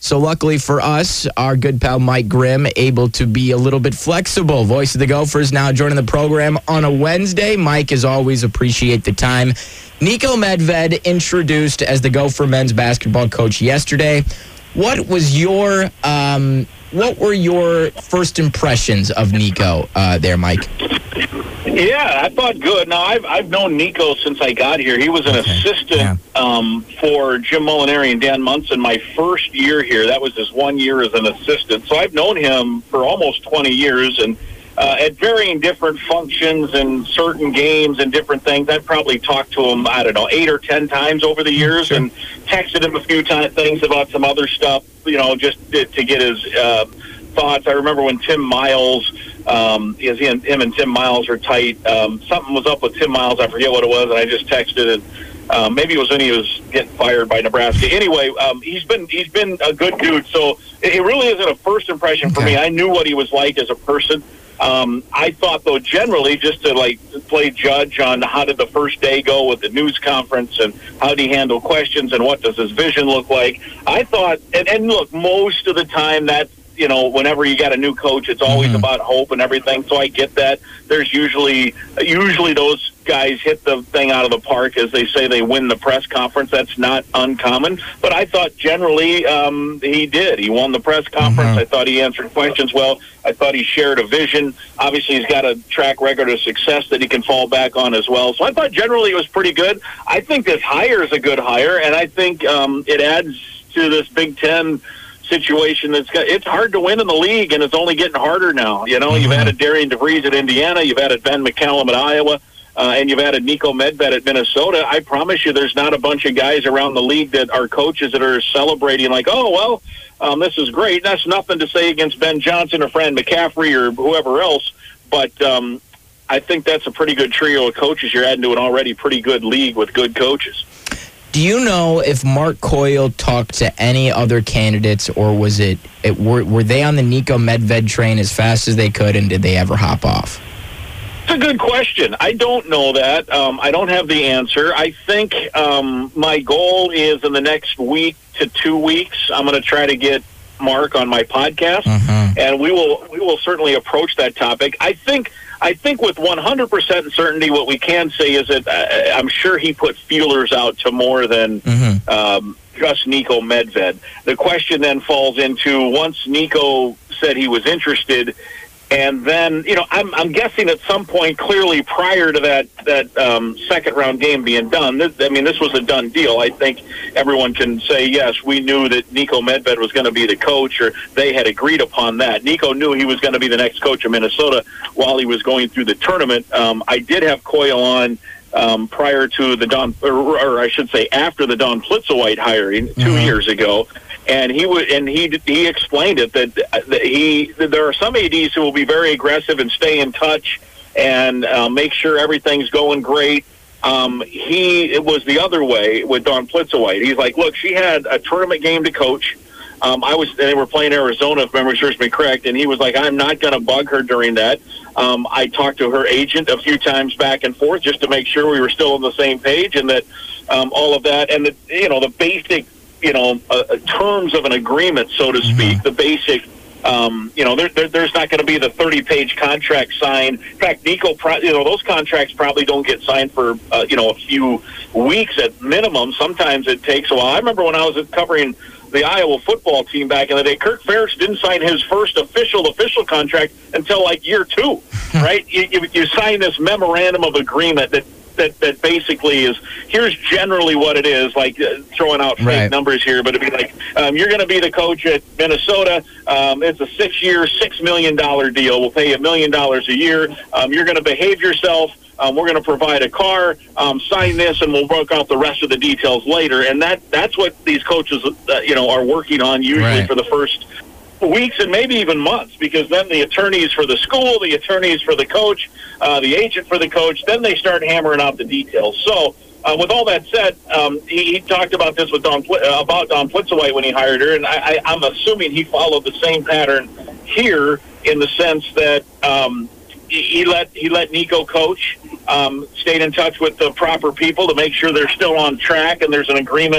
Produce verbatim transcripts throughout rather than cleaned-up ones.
So luckily for us, our good pal Mike Grimm able to be a little bit flexible. Voice of the Gophers now joining the program on a Wednesday. Mike, as always, appreciate the time. Niko Medved introduced as the Gopher men's basketball coach yesterday. What was your um, what were your first impressions of Niko uh, there, Mike? Yeah, I thought good. Now, I've I've known Niko since I got here. He was an okay. assistant yeah. um, for Jim Molinari and Dan Munson my first year here. That was his one year as an assistant. So I've known him for almost twenty years, and uh, at varying different functions and certain games and different things. I've probably talked to him, I don't know, eight or ten times over the years, sure. and texted him a few times things about some other stuff, you know, just to, to get his uh, thoughts. I remember when Tim Miles... Um, he, him and Tim Miles are tight. Um, something was up with Tim Miles. I forget what it was, and I just texted, and um, maybe it was when he was getting fired by Nebraska. Anyway, um, he's been he's been a good dude. So it, it really isn't a first impression for okay. me. I knew what he was like as a person. Um, I thought, though, generally, just to like play judge on how did the first day go with the news conference and how did he handle questions and what does his vision look like. I thought, and, and look, most of the time that. You know, whenever you got a new coach, it's always mm-hmm. about hope and everything. So I get that. There's usually, usually those guys hit the thing out of the park, as they say. They win the press conference. That's not uncommon. But I thought generally um, he did. He won the press conference. Mm-hmm. I thought he answered questions well. I thought he shared a vision. Obviously, he's got a track record of success that he can fall back on as well. So I thought generally it was pretty good. I think this hire is a good hire, and I think um, it adds to this Big Ten situation that's got, it's hard to win in the league, and it's only getting harder now. You know, mm-hmm. you've added Darian DeVries at Indiana, you've added Ben McCallum at Iowa, uh, and you've added Niko Medved at Minnesota. I promise you there's not a bunch of guys around the league that are coaches that are celebrating like, oh, well, um, this is great. That's nothing to say against Ben Johnson or Fran McCaffrey or whoever else, but um, I think that's a pretty good trio of coaches you're adding to an already pretty good league with good coaches. Do you know if Mark Coyle talked to any other candidates, or was it, it were, were they on the Niko Medved train as fast as they could, and did they ever hop off? It's a good question. I don't know that. Um, I don't have the answer. I think um, my goal is in the next week to two weeks, I'm going to try to get Mark on my podcast, mm-hmm. and we will we will certainly approach that topic. I think. I think with one hundred percent certainty, what we can say is that uh, I'm sure he put feelers out to more than mm-hmm. um, just Niko Medved. The question then falls into, once Niko said he was interested, and then, you know, I'm, I'm guessing at some point, clearly prior to that, that um, second-round game being done, this, I mean, this was a done deal. I think everyone can say, yes, we knew that Niko Medved was going to be the coach, or they had agreed upon that. Niko knew he was going to be the next coach of Minnesota while he was going through the tournament. Um, I did have Coyle on um, prior to the Don, or, or I should say after the Don Plitzowite hiring two mm-hmm. years ago. And he would, and he he explained it that, that he that there are some A Ds who will be very aggressive and stay in touch and uh, make sure everything's going great. Um, he it was the other way with Don Plitzowite. He's like, look, she had a tournament game to coach. Um, I was they were playing Arizona, if memory serves me correct, and he was like, I'm not going to bug her during that. Um, I talked to her agent a few times back and forth just to make sure we were still on the same page, and that um, all of that, and the you know the basic. you know, uh, terms of an agreement, so to speak, mm-hmm. the basic, um, you know, there, there, there's not going to be the thirty-page contract signed. In fact, Niko, pro- you know, those contracts probably don't get signed for, uh, you know, a few weeks at minimum. Sometimes it takes a while. I remember when I was covering the Iowa football team back in the day, Kirk Ferentz didn't sign his first official, official contract until, like, year two, right? You, you, you sign this memorandum of agreement that That, that basically is, here's generally what it is, like uh, throwing out fake right. numbers here, but it'd be like, um, you're going to be the coach at Minnesota. Um, it's a six-year, six million dollars deal. We'll pay you a million dollars a year. Um, you're going to behave yourself. Um, we're going to provide a car. Um, sign this, and we'll work out the rest of the details later. And that that's what these coaches, uh, you know, are working on usually right. for the first weeks and maybe even months, because then the attorneys for the school, the attorneys for the coach, uh, the agent for the coach, then they start hammering out the details. So uh, with all that said, um, he, he talked about this with Don uh, about Don Plitzowite when he hired her, and I, I, I'm assuming he followed the same pattern here in the sense that um, he, he let he let Niko coach, um, stayed in touch with the proper people to make sure they're still on track and there's an agreement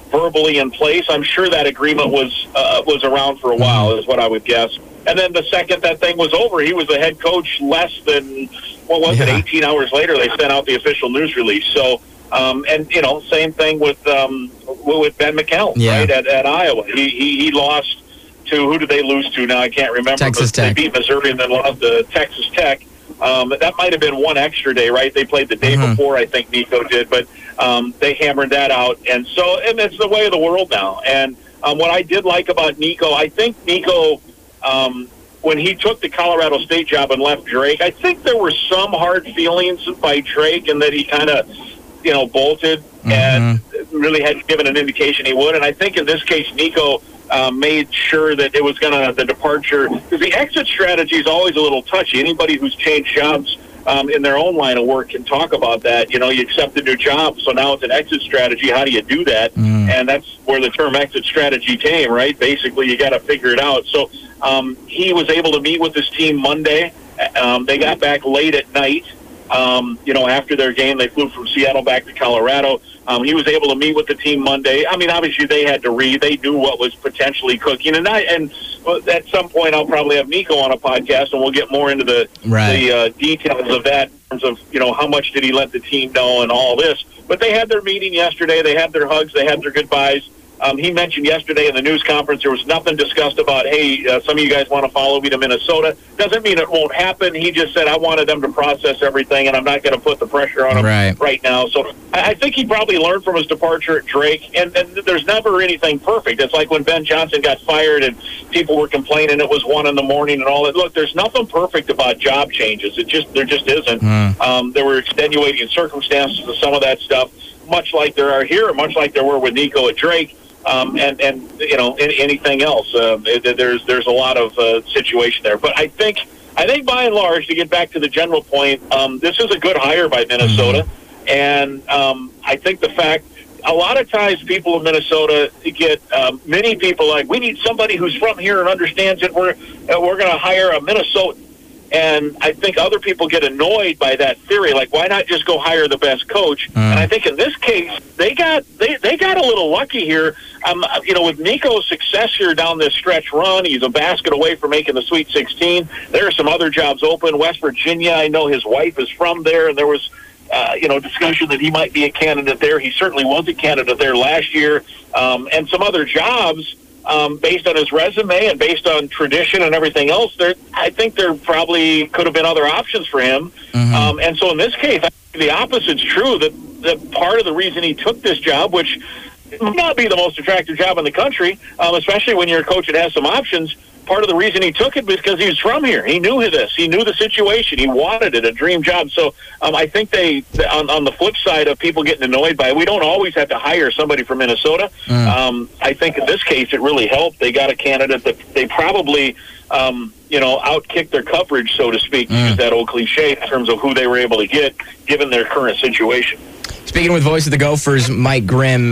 verbally in place. I'm sure that agreement was uh, was around for a while, is what I would guess. And then the second that thing was over, he was the head coach less than, what was yeah. it, eighteen hours later, they sent out the official news release. So, um, and, you know, same thing with um, with Ben McCown, yeah. right, at, at Iowa. He, he he lost to, who did they lose to now? I can't remember. Texas but Tech. They beat Missouri and then lost to Texas Tech. Um, that might have been one extra day, right? They played the day mm-hmm. before, I think Nico did, but um, they hammered that out. And so, and it's the way of the world now. And um, what I did like about Nico, I think Nico, um, when he took the Colorado State job and left Drake, I think there were some hard feelings by Drake and that he kind of, you know, bolted mm-hmm. and really had given an indication he would. And I think in this case, Nico Uh, made sure that it was going to, the departure, because the exit strategy is always a little touchy. Anybody who's changed jobs um, in their own line of work can talk about that. You know, you accept a new job, so now it's an exit strategy. How do you do that? Mm. And that's where the term exit strategy came, right? Basically, you got to figure it out. So um, he was able to meet with his team Monday. Um, they got back late at night. Um, you know, after their game, they flew from Seattle back to Colorado. Um, he was able to meet with the team Monday. I mean, obviously they had to read. They knew what was potentially cooking. And I, and at some point I'll probably have Nico on a podcast and we'll get more into the, right. the uh, details of that in terms of, you know, how much did he let the team know and all this. But they had their meeting yesterday. They had their hugs. They had their goodbyes. Um, he mentioned yesterday in the news conference there was nothing discussed about, hey, uh, some of you guys want to follow me to Minnesota. Doesn't mean it won't happen. He just said, I wanted them to process everything, and I'm not going to put the pressure on them right, right now. So I, I think he probably learned from his departure at Drake, and, and there's never anything perfect. It's like when Ben Johnson got fired and people were complaining it was one in the morning and all that. Look, there's nothing perfect about job changes. It just There just isn't. Mm. Um, there were extenuating circumstances to some of that stuff, much like there are here, much like there were with Nico at Drake. Um, and, and, you know, any, anything else. Uh, it, there's there's a lot of uh, situation there. But I think, I think by and large, to get back to the general point, um, this is a good hire by Minnesota. Mm-hmm. And um, I think the fact, a lot of times people in Minnesota get, um, many people like, we need somebody who's from here and understands it. We're, uh, we're going to hire a Minnesotan. And I think other people get annoyed by that theory. Like, why not just go hire the best coach? Mm. And I think in this case, they got they, they got a little lucky here. Um, you know, with Nico's success here down this stretch run, he's a basket away from making the Sweet sixteen. There are some other jobs open. West Virginia, I know his wife is from there, and there was, uh, you know, discussion that he might be a candidate there. He certainly was a candidate there last year. Um, and some other jobs. Um, based on his resume and based on tradition and everything else, there, I think there probably could have been other options for him. Mm-hmm. Um, and so in this case, I think the opposite's true, that, that part of the reason he took this job, which might not be the most attractive job in the country, um, especially when you're a coach that has some options, part of the reason he took it was because he was from here. He knew this. He knew the situation. He wanted it, a dream job. So um, I think they, on, on the flip side of people getting annoyed by it, we don't always have to hire somebody from Minnesota. Mm. Um, I think in this case it really helped. They got a candidate that they probably, um, you know, outkicked their coverage, so to speak, mm. to use that old cliche, in terms of who they were able to get, given their current situation. Speaking with Voice of the Gophers, Mike Grimm, uh,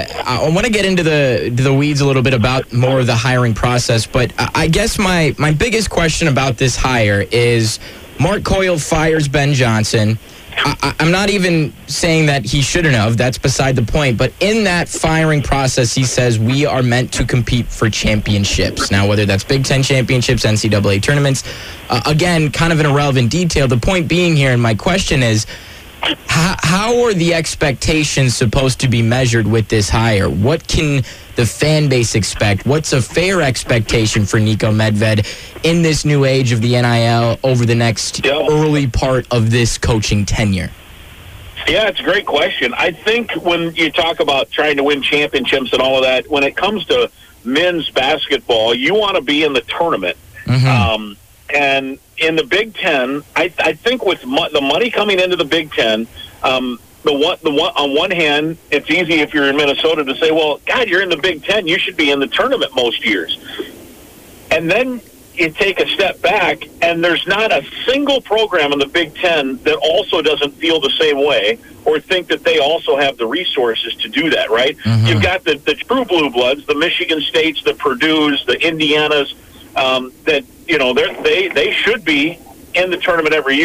I want to get into the to the weeds a little bit about more of the hiring process, but I guess my, my biggest question about this hire is Mark Coyle fires Ben Johnson. I, I'm not even saying that he shouldn't have. That's beside the point. But in that firing process, he says we are meant to compete for championships. Now, whether that's Big Ten championships, N C double A tournaments, uh, again, kind of an irrelevant detail. The point being here, and my question is, How, how are the expectations supposed to be measured with this hire? What can the fan base expect? What's a fair expectation for Niko Medved in this new age of the N I L over the next yeah. early part of this coaching tenure? Yeah, it's a great question. I think when you talk about trying to win championships and all of that, when it comes to men's basketball, you want to be in the tournament. Mm-hmm. Um, and in the Big Ten, I, I think with mo- the money coming into the Big Ten, um, the one, the one, on one hand, it's easy if you're in Minnesota to say, well, God, you're in the Big Ten. You should be in the tournament most years. And then you take a step back, and there's not a single program in the Big Ten that also doesn't feel the same way or think that they also have the resources to do that, right? Mm-hmm. You've got the, the true blue bloods, the Michigan States, the Purdue's, the Indianas, um, that, you know, they they they should be in the tournament every year.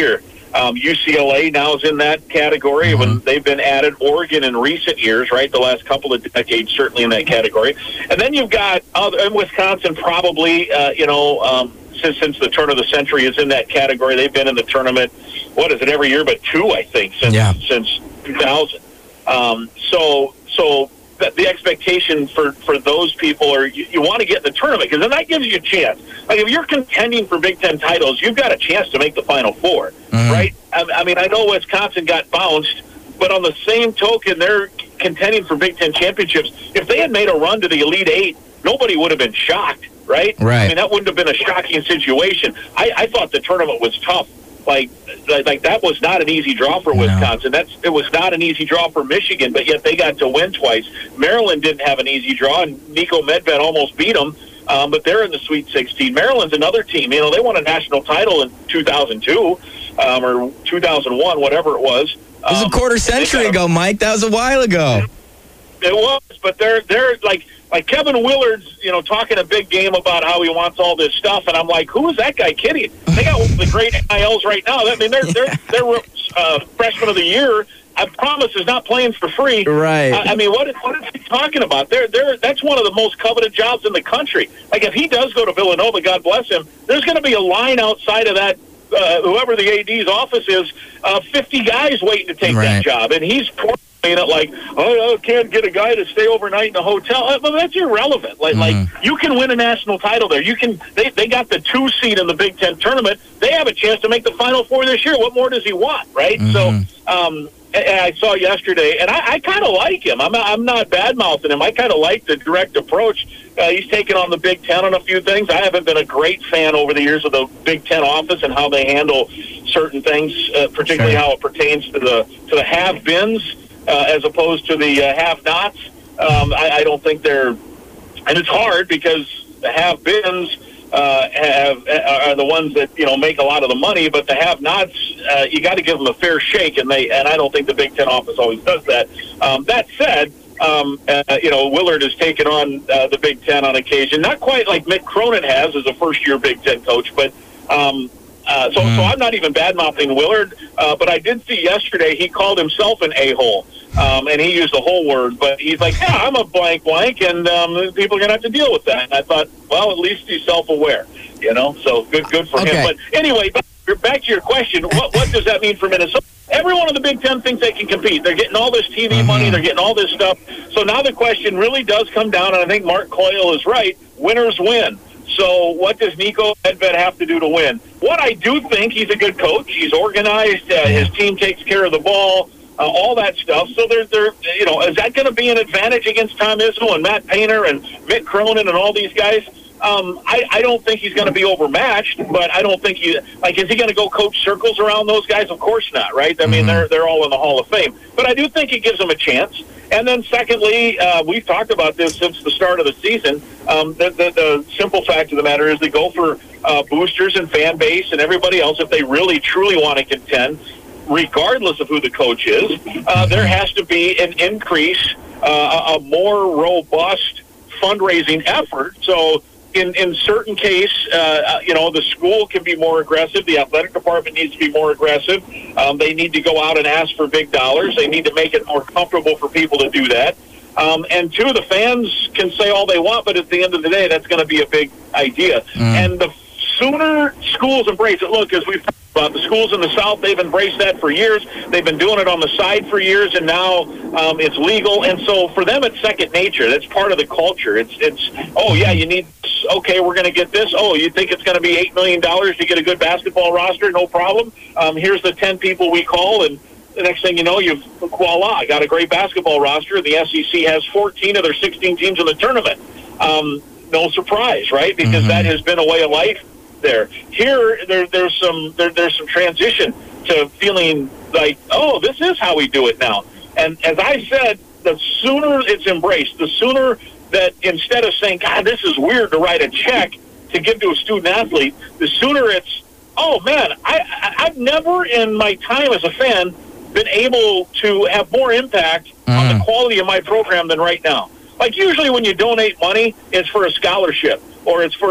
Um, U C L A now is in that category. Mm-hmm. When they've been added, Oregon in recent years, right? The last couple of decades, certainly in that category. And then you've got other, and Wisconsin probably, uh, you know, um, since since the turn of the century is in that category. They've been in the tournament. What is it every year? But two, I think, since yeah. since two thousand. Um, so so. The expectation for, for those people are you, you want to get in the tournament because then that gives you a chance. Like if you're contending for Big Ten titles, you've got a chance to make the Final Four, mm-hmm. right? I, I mean, I know Wisconsin got bounced, but on the same token, they're contending for Big Ten championships. If they had made a run to the Elite Eight, nobody would have been shocked, right? Right. I mean, that wouldn't have been a shocking situation. I, I thought the tournament was tough. Like, like that was not an easy draw for Wisconsin. No. That's it was not an easy draw for Michigan, but yet they got to win twice. Maryland didn't have an easy draw, and Nico Medved almost beat them, um, but they're in the Sweet sixteen. Maryland's another team. You know, they won a national title in two thousand two um, or two thousand one, whatever it was. It was um, a quarter century ago, Mike. That was a while ago. It was, but they're they're like. Like Kevin Willard's, you know, talking a big game about how he wants all this stuff, and I'm like, who is that guy kidding? They got the great N I Ls right now. I mean, they're they're they're uh, freshman of the year. I promise is not playing for free. Right. I, I mean, what is, what is he talking about? They're, they're, that's one of the most coveted jobs in the country. Like if he does go to Villanova, God bless him, there's going to be a line outside of that. Uh, whoever the A D's office is, uh, fifty guys waiting to take right. that job, and he's. It like, oh, I can't get a guy to stay overnight in a hotel. Well, that's irrelevant. Like, mm-hmm. like you can win a national title there. You can. They they got the two seed in the Big Ten tournament. They have a chance to make the Final Four this year. What more does he want, right? Mm-hmm. So, um, and I saw yesterday, and I, I kind of like him. I'm I'm not bad mouthing him. I kind of like the direct approach. Uh, he's taken on the Big Ten on a few things. I haven't been a great fan over the years of the Big Ten office and how they handle certain things, uh, particularly sure. how it pertains to the to the have-beens. Uh, as opposed to the uh, have-nots. Um, I, I don't think they're... And it's hard because the have-beens uh, have, are the ones that, you know, make a lot of the money, but the have-nots, uh, you got to give them a fair shake, and they and I don't think the Big Ten office always does that. Um, that said, um, uh, you know, Willard has taken on uh, the Big Ten on occasion. Not quite like Mick Cronin has as a first-year Big Ten coach, but... Um, Uh, so, mm. so I'm not even bad-mouthing Willard, uh, but I did see yesterday he called himself an a-hole, um, and he used the whole word, but he's like, yeah, I'm a blank blank, and um, people are going to have to deal with that. And I thought, well, at least he's self-aware, you know, so good good for okay. him. But anyway, back to your question, what, what does that mean for Minnesota? Everyone in the Big Ten thinks they can compete. They're getting all this T V mm-hmm. money. They're getting all this stuff. So now the question really does come down, and I think Mark Coyle is right, winners win. So what does Nico Medved have to do to win? What I do think, he's a good coach. He's organized. Uh, his team takes care of the ball, uh, all that stuff. So they're, they're, you know, is that going to be an advantage against Tom Izzo and Matt Painter and Mick Cronin and all these guys? Um, I, I don't think he's going to be overmatched, but I don't think he, like, is he going to go coach circles around those guys? Of course not, right? I mean, mm-hmm. they're they're all in the Hall of Fame. But I do think it gives them a chance. And then secondly, uh, we've talked about this since the start of the season. Um, the, the, the simple fact of the matter is they go for uh, boosters and fan base and everybody else if they really, truly want to contend, regardless of who the coach is. Uh, there has to be an increase, uh, a more robust fundraising effort. So in, in certain case, uh, you know, the school can be more aggressive. The athletic department needs to be more aggressive. Um, they need to go out and ask for big dollars. They need to make it more comfortable for people to do that. Um, and two, the fans can say all they want, but at the end of the day, that's going to be a big idea. Mm. And the sooner schools embrace it, look, as we've talked about, the schools in the South, they've embraced that for years. They've been doing it on the side for years, and now um, it's legal. And so for them, it's second nature. That's part of the culture. It's, it's oh, yeah, you need, okay, we're going to get this. Oh, you think it's going to be eight million dollars to get a good basketball roster? No problem. Um, here's the ten people we call, and the next thing you know, you've, voila, got a great basketball roster. The S E C has fourteen of their sixteen teams in the tournament. Um, no surprise, right? Because mm-hmm. that has been a way of life there. Here, there, there's some there, there's some transition to feeling like, oh, this is how we do it now. And as I said, the sooner it's embraced, the sooner that instead of saying, God, this is weird to write a check to give to a student athlete, the sooner it's, oh, man, I, I, I've never in my time as a fan been able to have more impact mm. on the quality of my program than right now. Like usually when you donate money, it's for a scholarship or it's for a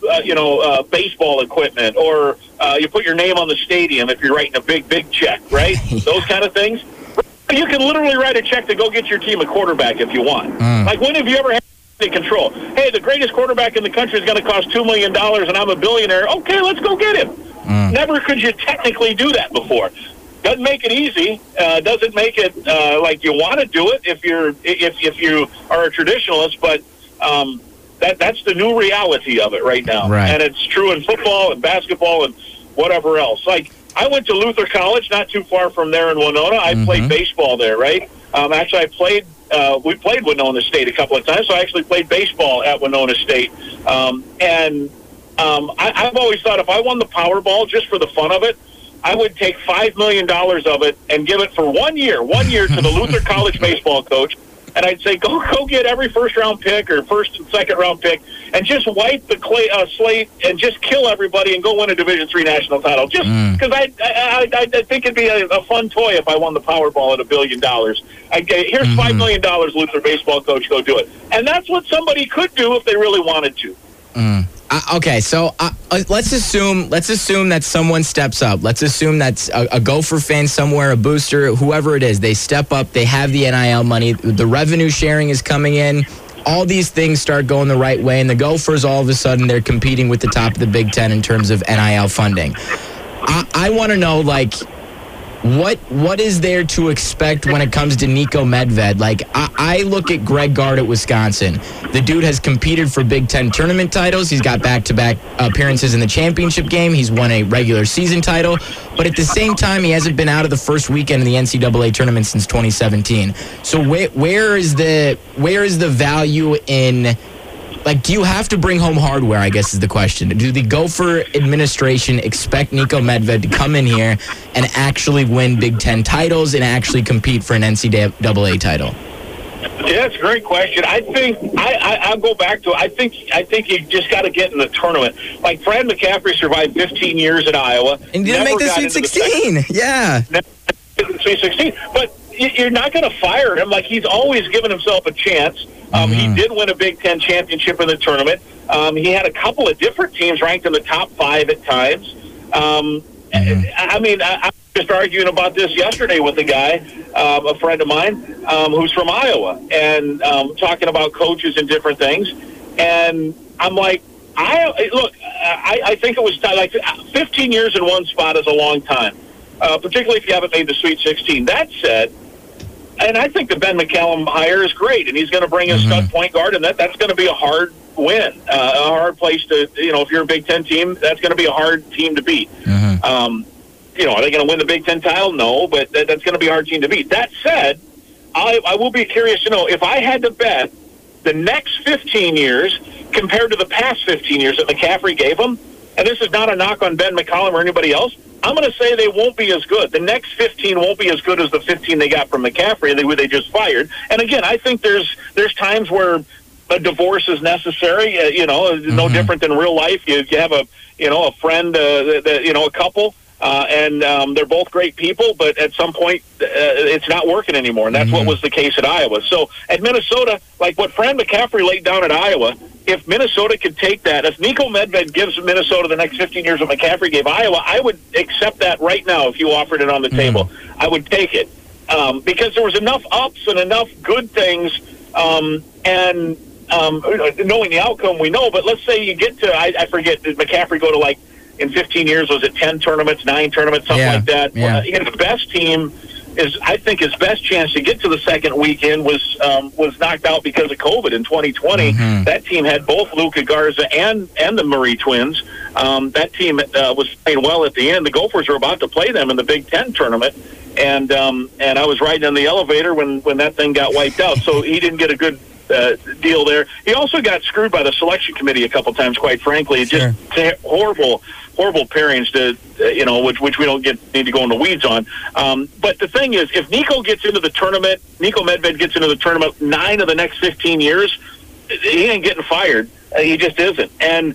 uh, you know, uh, baseball equipment, or uh, you put your name on the stadium if you're writing a big, big check, right? Those kind of things. You can literally write a check to go get your team a quarterback if you want. Mm. Like, when have you ever had control? Hey, the greatest quarterback in the country is going to cost two million dollars, and I'm a billionaire. Okay, let's go get him. Mm. Never could you technically do that before. Doesn't make it easy. Uh, doesn't make it uh, like you want to do it if you're if if you are a traditionalist. But um, that that's the new reality of it right now, right. And it's true in football and basketball and whatever else. Like, I went to Luther College, not too far from there in Winona. I mm-hmm. played baseball there, right? Um, actually, I played. Uh, we played Winona State a couple of times, so I actually played baseball at Winona State. Um, and um, I, I've always thought if I won the Powerball just for the fun of it, I would take five million dollars of it and give it for one year, one year to the Luther College baseball coach. And I'd say, go go get every first-round pick or first and second-round pick and just wipe the clay, uh, slate and just kill everybody and go win a Division three national title. Just because mm. I, I, I, I think it'd be a, a fun toy if I won the Powerball at a billion dollars. I'd get, here's mm-hmm. five million dollars, Luther baseball coach, go do it. And that's what somebody could do if they really wanted to. Mm. Uh, okay, so uh, let's assume let's assume that someone steps up. Let's assume that's a, a Gopher fan somewhere, a booster, whoever it is. They step up. They have the N I L money. The revenue sharing is coming in. All these things start going the right way, and the Gophers, all of a sudden, they're competing with the top of the Big Ten in terms of N I L funding. I, I want to know, like, What what is there to expect when it comes to Niko Medved? Like, I, I look at Greg Gard at Wisconsin. The dude has competed for Big Ten tournament titles. He's got back-to-back appearances in the championship game. He's won a regular season title. But at the same time, he hasn't been out of the first weekend in the N C double A tournament since twenty seventeen. So where where is the where is the value in... Like, do you have to bring home hardware, I guess is the question. Do the Gopher administration expect Niko Medved to come in here and actually win Big Ten titles and actually compete for an N C double A title? Yeah, that's a great question. I think I, I, I'll go back to it. I think I think you just got to get in the tournament. Like, Fred McCaffrey survived fifteen years at Iowa and didn't make the Sweet sixteen. The yeah, never the Sweet sixteen. But you're not going to fire him. Like, he's always given himself a chance. Um, mm-hmm. He did win a Big Ten championship in the tournament. Um, he had a couple of different teams ranked in the top five at times. Um, mm-hmm. I mean, I, I was just arguing about this yesterday with a guy, um, a friend of mine, um, who's from Iowa, and um, talking about coaches and different things. And I'm like, I look, I, I think it was time, like fifteen years in one spot is a long time, uh, particularly if you haven't made the Sweet sixteen. That said, and I think the Ben McCallum hire is great, and he's going to bring a mm-hmm. stud point guard, and that, that's going to be a hard win, uh, a hard place to, you know, if you're a Big Ten team, that's going to be a hard team to beat. Mm-hmm. Um, you know, are they going to win the Big Ten title? No, but that, that's going to be a hard team to beat. That said, I, I will be curious to know, if I had to bet the next fifteen years compared to the past fifteen years that McCaffrey gave them, and this is not a knock on Ben McCallum or anybody else, I'm going to say they won't be as good. The next fifteen won't be as good as the fifteen they got from McCaffrey, they, they just fired. And again, I think there's there's times where a divorce is necessary. Uh, you know, mm-hmm. no different than real life. You, you have a you know a friend, uh, that, that, you know, a couple, uh, and um, they're both great people, but at some point uh, it's not working anymore. And that's mm-hmm. what was the case at Iowa. So at Minnesota, like what Fran McCaffrey laid down at Iowa, if Minnesota could take that, if Niko Medved gives Minnesota the next fifteen years what McCaffrey gave Iowa, I would accept that right now if you offered it on the mm. table. I would take it. Um, because there was enough ups and enough good things, um, and um, knowing the outcome we know, but let's say you get to, I, I forget, did McCaffrey go to like, in fifteen years, was it ten tournaments, nine tournaments, something yeah. like that? Yeah. Uh, his best team is, I think his best chance to get to the second weekend was um, was knocked out because of COVID in twenty twenty. Mm-hmm. That team had both Luka Garza and, and the Murray twins. Um, that team uh, was playing well at the end. The Gophers were about to play them in the Big Ten tournament, and um, and I was riding in the elevator when, when that thing got wiped out. So he didn't get a good uh, deal there. He also got screwed by the selection committee a couple times, quite frankly. Sure. Just horrible horrible pairings to, uh, you know, which which we don't get need to go in the weeds on. Um, but the thing is, if Niko gets into the tournament, Niko Medved gets into the tournament nine of the next fifteen years, he ain't getting fired. Uh, he just isn't. And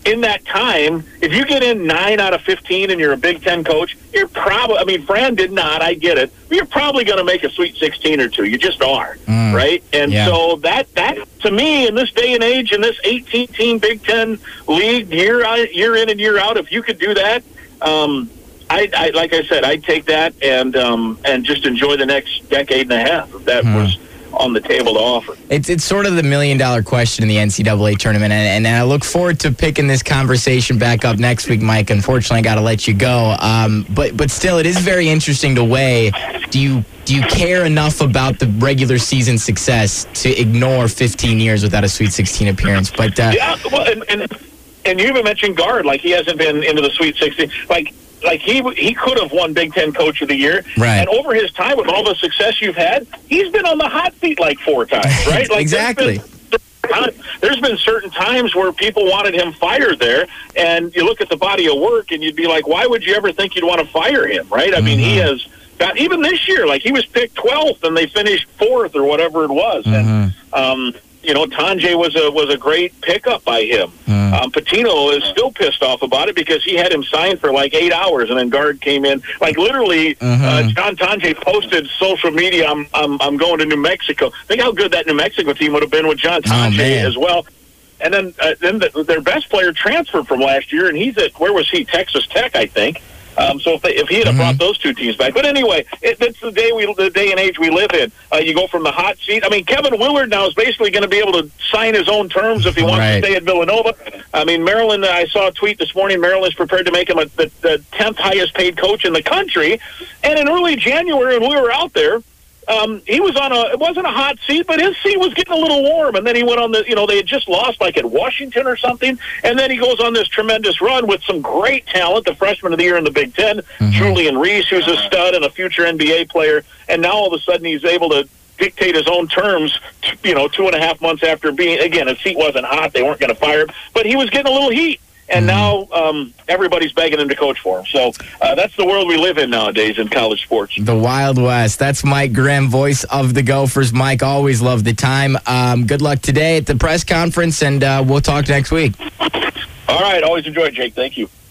in that time, if you get in nine out of fifteen and you're a Big Ten coach, you're probably, I mean, Fran did not, I get it, but you're probably going to make a Sweet sixteen or two. You just are, mm, right? And yeah. so that, that, to me, in this day and age, in this eighteen-team Big Ten league, year, year in and year out, if you could do that, um, I, I like I said, I'd take that and um, and just enjoy the next decade and a half if that mm. was on the table to offer. It's it's sort of the million dollar question in the N C double A tournament, and, and I look forward to picking this conversation back up next week, Mike. Unfortunately, I got to let you go, um, but but still, it is very interesting to weigh. Do you do you care enough about the regular season success to ignore fifteen years without a Sweet sixteen appearance? But uh, yeah, well, and, and and you even mentioned Gard, like he hasn't been into the Sweet sixteen, like. Like, he he could have won Big Ten Coach of the Year. Right. And over his time, with all the success you've had, he's been on the hot seat like four times, right? Like exactly. There's been, there's been certain times where people wanted him fired there, and you look at the body of work, and you'd be like, why would you ever think you'd want to fire him, right? I mm-hmm. mean, he has got, even this year, like, he was picked twelfth, and they finished fourth or whatever it was. Mm-hmm. And, um, you know, Tanjay was a was a great pickup by him. Mm. Um, Patino is still pissed off about it because he had him signed for like eight hours, and then Gard came in. Like literally, mm-hmm. uh, John Tanjay posted social media. I'm I'm I'm going to New Mexico. Think how good that New Mexico team would have been with John Tanjay oh, as well. And then uh, then the, their best player transferred from last year, and he's at where was he? Texas Tech, I think. Um, so if, they, if he had mm-hmm. brought those two teams back, but anyway, it, it's the day we, the day and age we live in. Uh, you go from the hot seat. I mean, Kevin Willard now is basically going to be able to sign his own terms if he wants right. to stay at Villanova. I mean, Maryland. I saw a tweet this morning. Maryland's prepared to make him a, the, the tenth highest paid coach in the country. And in early January, when we were out there, Um, he was on a, it wasn't a hot seat, but his seat was getting a little warm. And then he went on the, you know, they had just lost like at Washington or something. And then he goes on this tremendous run with some great talent, the freshman of the year in the Big Ten, mm-hmm. Julian Reese, who's a stud and a future N B A player. And now all of a sudden he's able to dictate his own terms, you know, two and a half months after being, again, his seat wasn't hot. They weren't going to fire him, but he was getting a little heat. And now um, everybody's begging him to coach for him. So uh, that's the world we live in nowadays in college sports. The Wild West. That's Mike Grimm, voice of the Gophers. Mike, always love the time. Um, good luck today at the press conference, and uh, we'll talk next week. All right. Always enjoy it, Jake. Thank you.